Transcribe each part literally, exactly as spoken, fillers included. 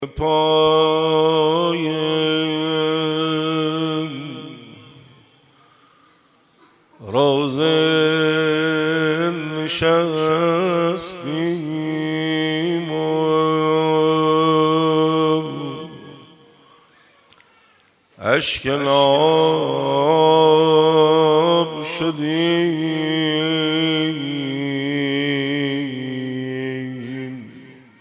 پای روزه نشستیم و اشک ناب شدیم،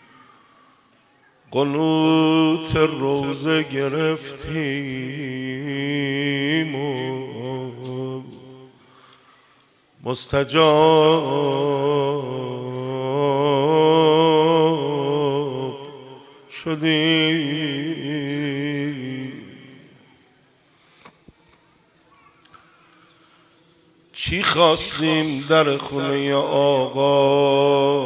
قنوت روزه گرفتیم و مستجاب شدیم. چی خواستیم در خونه آقا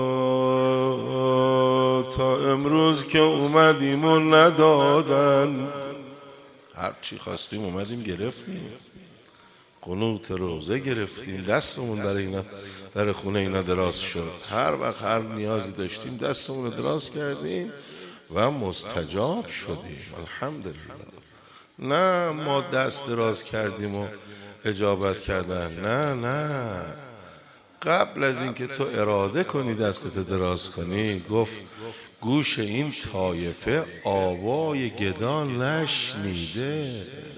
تا امروز که اومدیم و ندادن؟ هر چی خواستیم اومدیم گرفتیم، قنوت روزه گرفتیم، دستمون در اینا در خونه اینا دراز شد. هر وقت هر نیازی داشتیم دستمون رو دراز کردیم و مستجاب شدیم. الحمدلله. نه ما دست دراز کردیم و اجابت کردن، نه نه، قبل از اینکه تو اراده کنی دستت دراز کنی گفت گوش این طایفه آوای گدا نشنیده.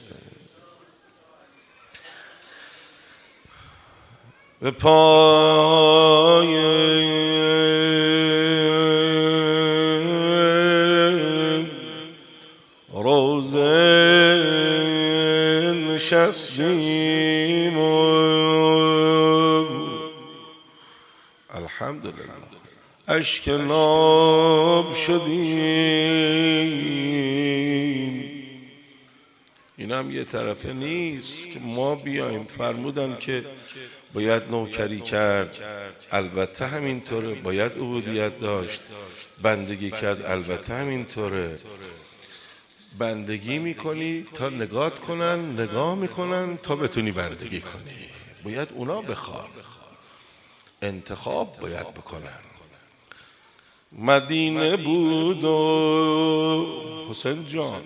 به پای روزه نشستیم و الحمدلله اشک ناب شدیم. این هم یه طرفه نیست که ما بیایم. فرمودن که باید نوکری کرد، البته همینطوره. باید عبودیت داشت، بندگی کرد، البته همینطوره. بندگی میکنی تا نگات کنن، نگاه میکنن تا بتونی بندگی کنی. باید اونا بخوان، انتخاب باید بکنن. مدینه بود و حسین جان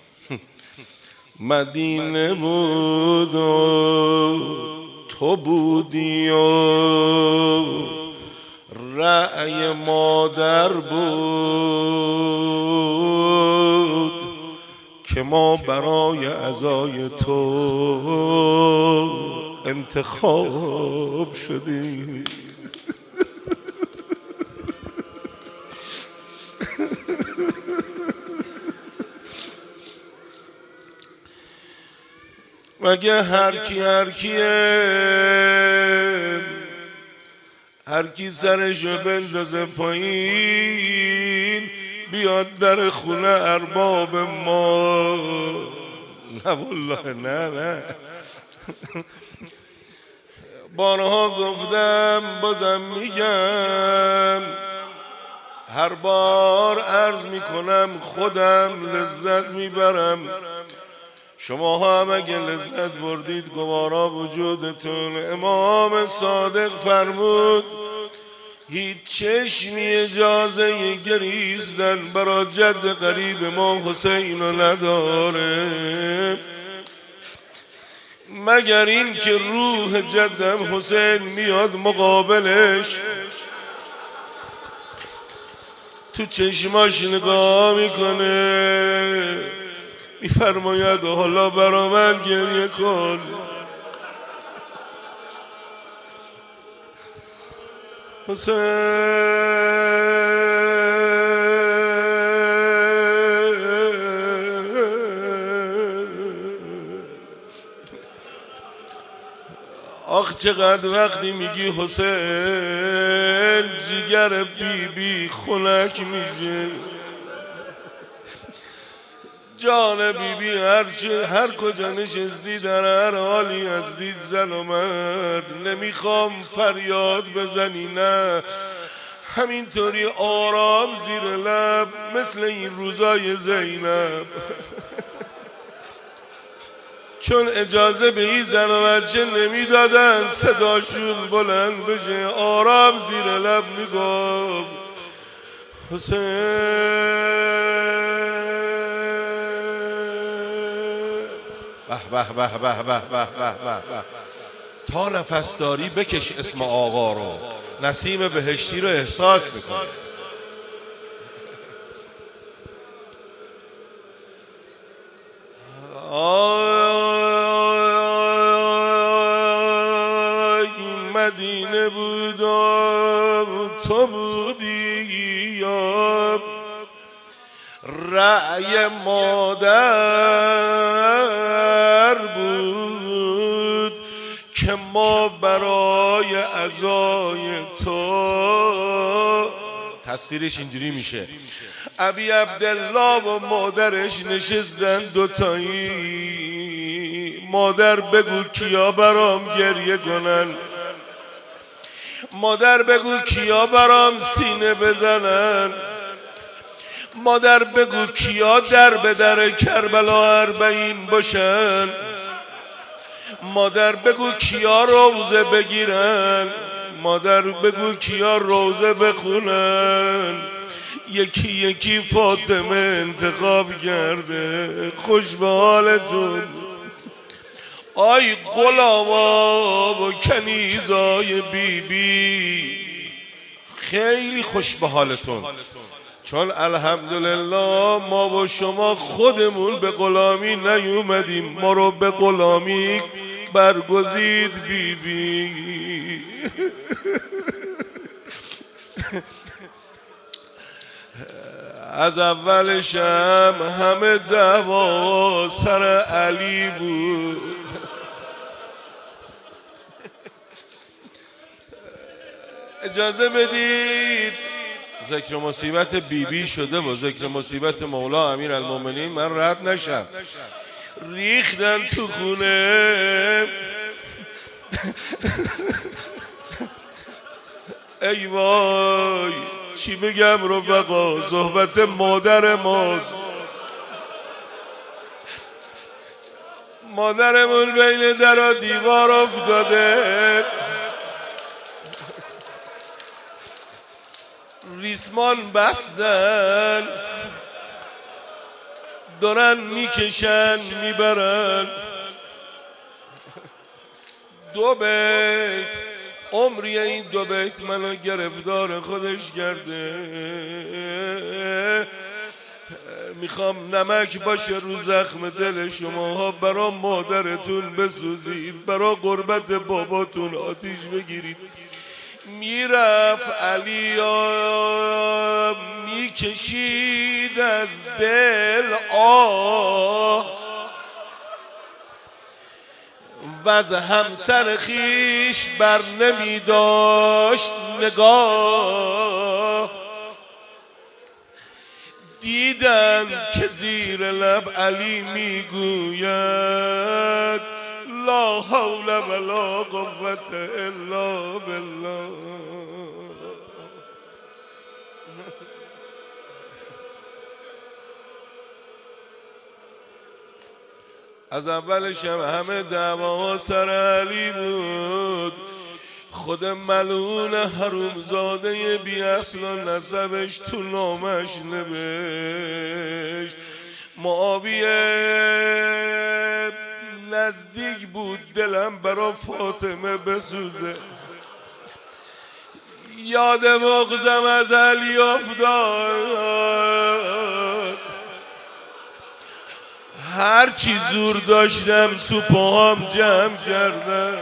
مدینه بود و تو بودی و رأی مادر بود که ما برای عزای تو انتخاب شدیم. مگه هر کی هر کیه، هر کی سرشو بندازه پایین بیاد در خونه ارباب ما؟ نه والله، نه نه. بارها گفتم بازم میگم، هر بار عرض میکنم خودم لذت میبرم. شما هم اگه لذت بردید گوارا وجودتون. امام صادق فرمود هیچ چشمی اجازه گریستن برا جد قریب ما حسین نداره مگر این که روح جدم حسین میاد مقابلش، تو چشماش نگاه میکنه، میفرماید حالا برا من گریه کن. حسین آخ چقدر وقتی میگی حسین جگر بی بی خنک میشه. جان بی بی هر, هر کجا نشستی در هر حالی هستی زن و مرد، نمیخوام فریاد بزنی، نه، همینطوری آرام زیر لب مثل این روزای زینب. چون اجازه به این زن و بچه نمیدادن صداشون بلند بشه، آرام زیر لب میگم حسین به به به به به به به به به. تا نفس داری بکش اسم آقا رو، نسیم بهشتی رو احساس میکنی. آی مدینه بودم تو بودی یا رأی مادر بود که ما برای عزای تو. تصویرش اینجوری میشه: ابی عبدالله و مادرش نشستن دوتایی. مادر بگو کیا برام گریه کنن، مادر بگو کیا برام سینه بزنن، مادر بگو کیا در به در کربلا اربعین باشن، مادر بگو کیا روزه بگیرن، مادر بگو کیا روزه بخونن. یکی یکی فاطمه انتخاب کرده. خوش به حالتون آی غلاما و کنیزای بی بی، خیلی خوش به حالتون، چون الحمدلله ما و شما خودمون به غلامی نیومدیم، ما رو به غلامی برگزید بی بی. از اولش هم همه دعوا سر علی بود. اجازه بدید ذکر مصیبت بیبی بی شده و ذکر مصیبت مولا امیر المومنین من رد نشم. ریختن تو خونه. ای وای چی بگم رفقا، صحبت مادر ماست. مادرمون بین در و دیوار افتاده، ریسمان بستن، دارن میکشن میبرن. دو بیت عمری این دو بیت منو گرفتار خودش کرده. میخوام نمک باشه رو زخم دل شما، برا مادرتون بسوزید، برا غربت باباتون آتیش بگیرید. میرفت علی میکشید از دل آه و از همسر خیش بر نمی داشت نگاه. دیدن که زیر لب علی میگوید لا حول ولا قوة الا بالله. از اولش هم همه دعوا سر علی بود. خود ملعون حرومزاده بی اصل و نسبش تو نامش نوشت. معاویه نزدیک بود دلم برا فاطمه بسوزه. یاد بغضم از علی افتاد. هر چی زور داشتم تو پاهم جمع کردم.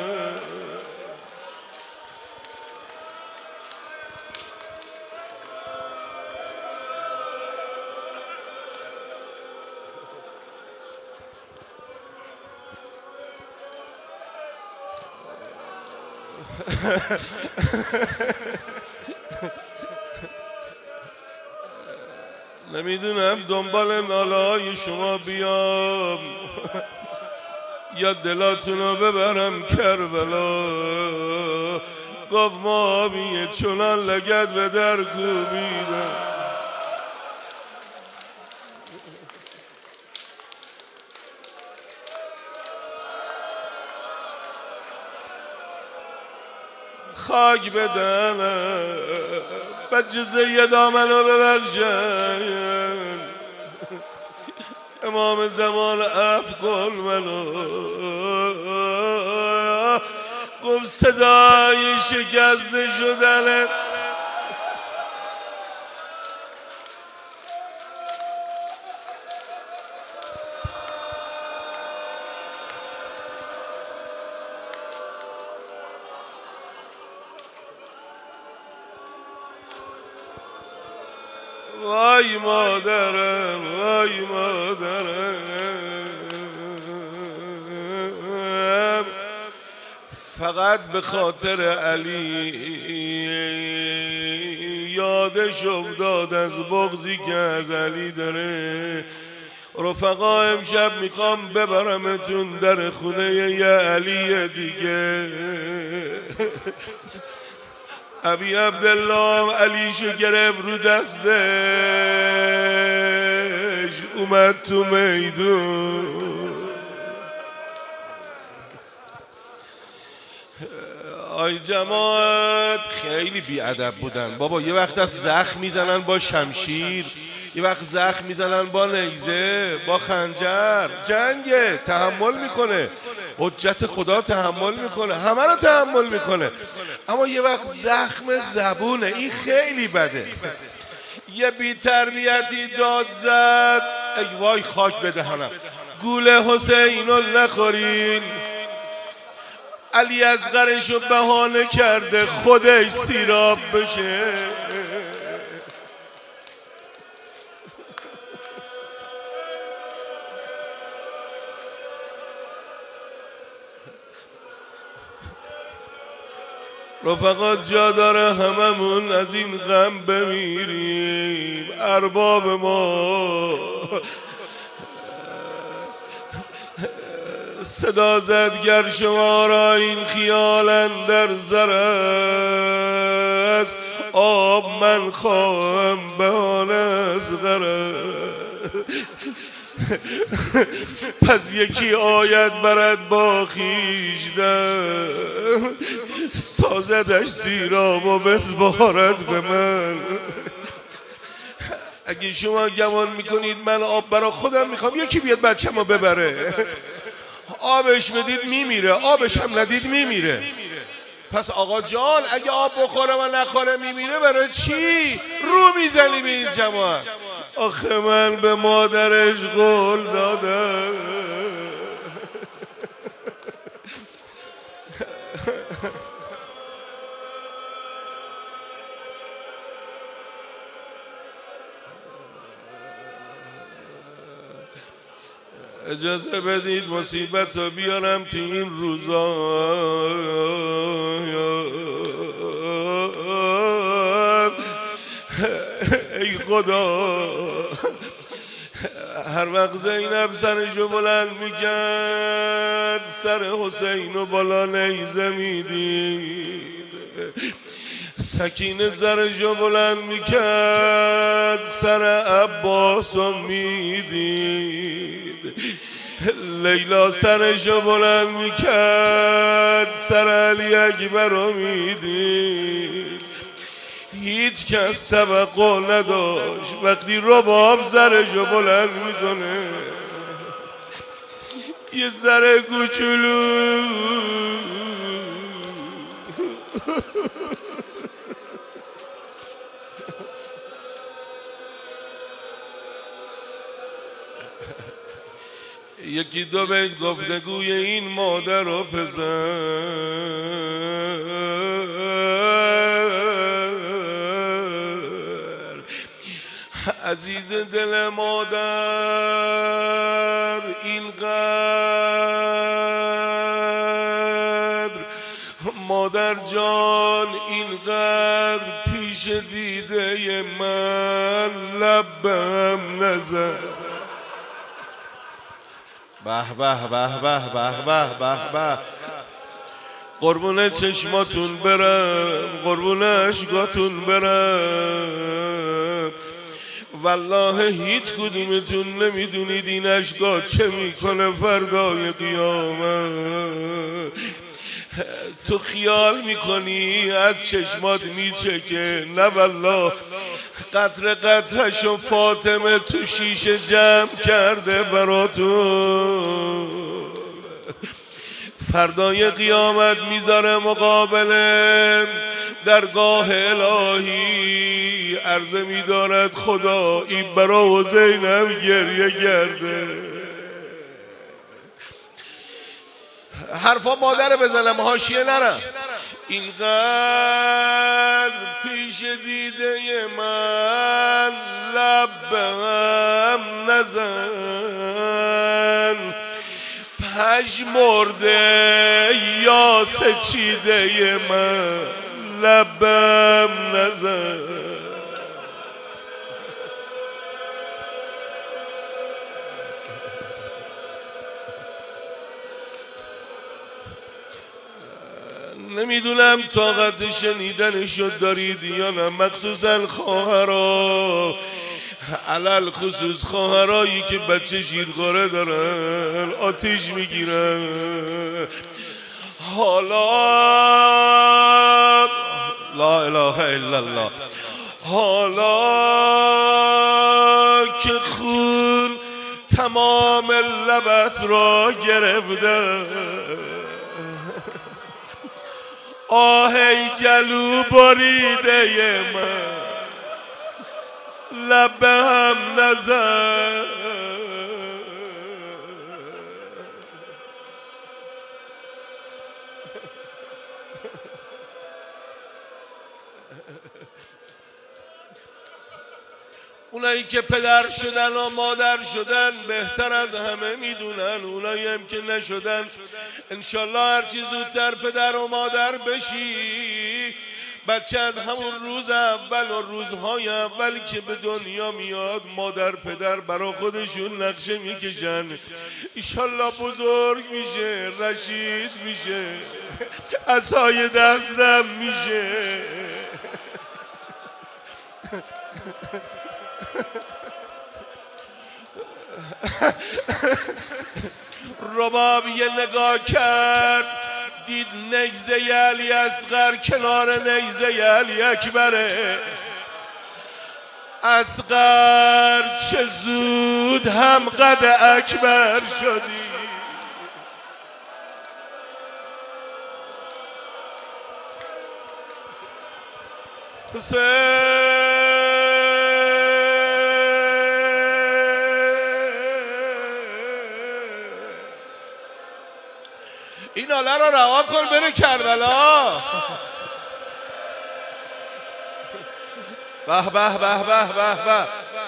نمیدونم دنبال ناله‌های شما بیام یا دلاتونو ببرم کربلا. گفت معاویه چنان لگد به در کوبیدم. خاک بدنم بچه سیدا منو ببخشن. امام زمان عفو کن منو. گفت صدای شکسته شدن وای مادرم وای مادرم، فقط به خاطر علی یادش افتاد از بغضی که از علی داره. رفقا امشب میخوام ببرمتون در خونه یه علی دیگه. ابی عبدالله علیشو گرفت رو دستش، اومد تو میدون. آی جماعت خیلی بیادب بودن بابا. یه وقت از زخم میزنن با شمشیر، یه وقت زخم میزنن با نیزه، با خنجر. جنگه، تحمل میکنه، حجت خدا تحمل میکنه، همه رو تحمل میکنه. اما یه وقت زخم زبونه، این خیلی بده. یه بی تربیتی داد زد، ای وای خاک بدهنم، گوله حسینو نخورین. علی اصغرشو بهانه کرده خودش سیراب بشه. رفقا جا داره هممون از این غم بمیریم. ارباب ما صدا زد گر شما را این خیال اندر زر است، آب من خواهم بهانه از غر. پس یکی آید برد با خویشتن، سازدش سیراب و بسپارد به من. اگه شما گمان میکنید من آب برا خودم میخوام، یکی بیاد بچه‌مو ببره، آبش بدید میمیره، آبش هم ندید میمیره. پس آقا جان اگه آب بخوره و نخوره میمیره، برای چی رو میزنی به این جماعت؟ آخه من به مادرش قول دادم. اجازه بدید مصیبت رو بیارم تو این روزا. ای خدا، هر وقت زینب سرشو بلند میکرد، سر حسینو بالا نیزه میدید. سکینه سرشو بلند میکرد، سر عباسو میدید. لیلا سرشو بلند میکرد، سر علی اکبرو میدید. هیچ کس توقع نداشت وقتی رباب سرشو بلند میکنه، یه سر کوچولو یکی دو بیت گفتگوی این مادر و پسر. عزیز دل مادر اینقدر، مادر جان اینقدر پیش دیده من لبم نزد. به به به به به به به به. قربون چشماتون برم، قربون اشکاتون برم. والله هیچ کدومتون نمیدونید این اشکا چه میکنه فردای قیامت. تو خیال میکنی از چشمات میچکه، نه والله قطر قطرشو فاطمه تو شیشه جمع کرده براتون، فردای قیامت میذاره مقابل درگاه الهی، عرضه میدارد خدا این برا زینب گریه کرده. حرفا مادر بزنم حاشیه نرم. اینقدر پیش دیده من لب به هم نزن، پژمرده یا سچیده من لبم نزن. نمیدونم طاقت شنیدنشو دارید یا نه، مخصوصا خواهرها، علل خصوص خواهرایی که بچه شیرخواره دارن آتیش میگیرن. حالا لا اله الا الله، حالا که خون تمام لبت را گرفته، آهی گلو بریده من لب هم نزن. اونایی که پدر شدن و مادر شدن بهتر از همه میدونن، اونایی هم که نشدن انشالله هرچی زودتر پدر و مادر بشی، بچه از همون روز اول و روزهای اول که به دنیا میاد مادر پدر برا خودشون نقشه میکشن. انشالله بزرگ میشه، رشید میشه، عصای دستم میشه. رباب یه نگاه کرد دید نیزه علی اصغر کنار نیزه علی اکبره. اصغر چه زود هم قد اکبر شدی. حسین این آله رو رها کن بره کربلا. به به به به به به.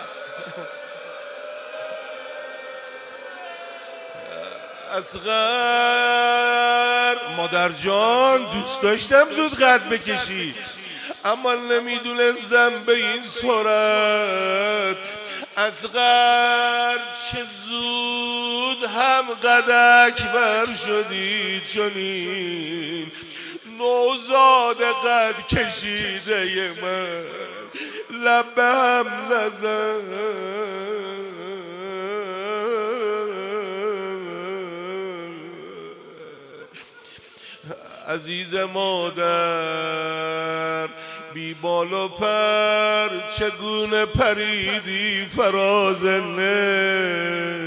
اصغر مادر جان دوست داشتم زود قد بکشی، اما نمیدونستم به این صورت. اصغر چه زود هم قد اکبر شدی، چنین نوزاد قد کشیده من لب هم نزن. عزیز مادر بی بال و پر چگونه پریدی فراز نه.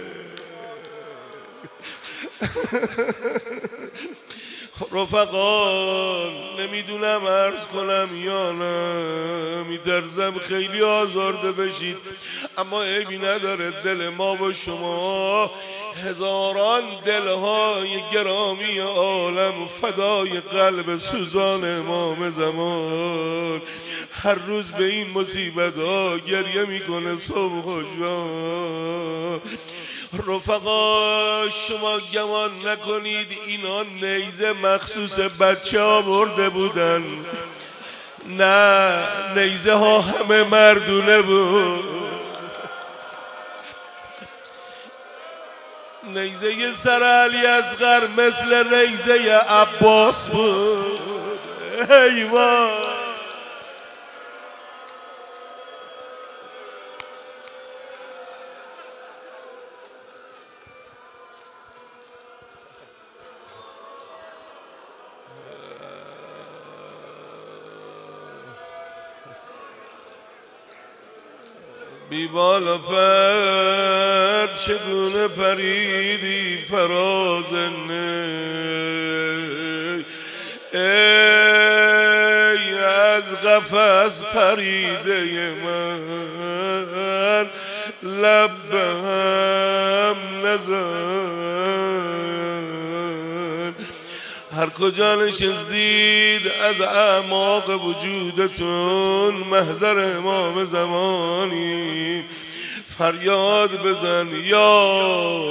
رفقا نمیدونم عرض کنم یا نه، میترسم خیلی آزرده بشید، اما عیبی نداره. دل ما و شما هزاران دلهای گرامی عالم فدای قلب سوزان امام زمان. هر روز به این مصیبت ها گریه میکنه صبح و شام. رفقا شما گمان نکنید اینا نیزه مخصوص بچه ها برده بودن، نه نیزه ها همه مردونه بود. نیزه سر علی اصغر مثل نیزه عباس بود. ایوان بی بال و پر چگونه پریدی فراز نی ای از قفس پریده من لب به هم نزن هر کجا نشستید از اعماق وجودتون محضر امام زمانی فریاد بزن یا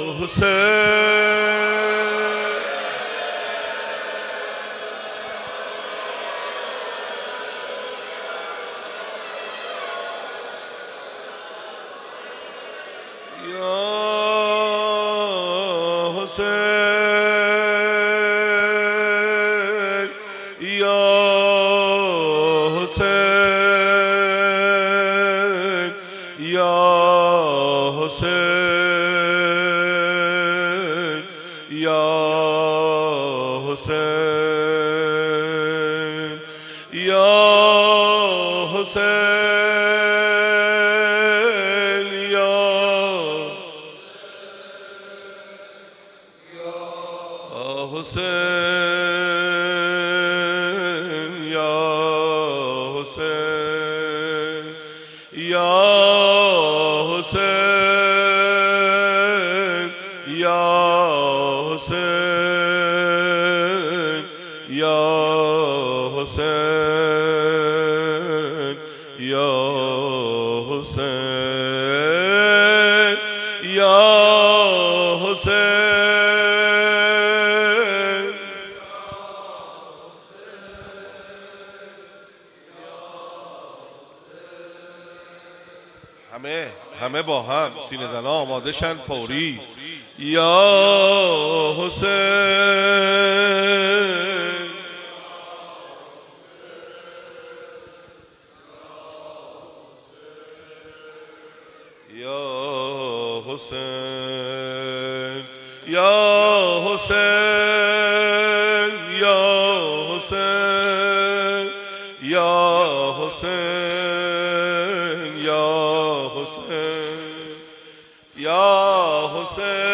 حسین یا حسین یا حسین یا حسین یا حسین یا حسین حسین یا حسین یا حسین یا حسین یا حسین یا حسین یا حسین همه همه با هم سینه زنا آماده شن فوری یا حسین یا حسین یا حسین یا حسین یا حسین یا حسین یا حسین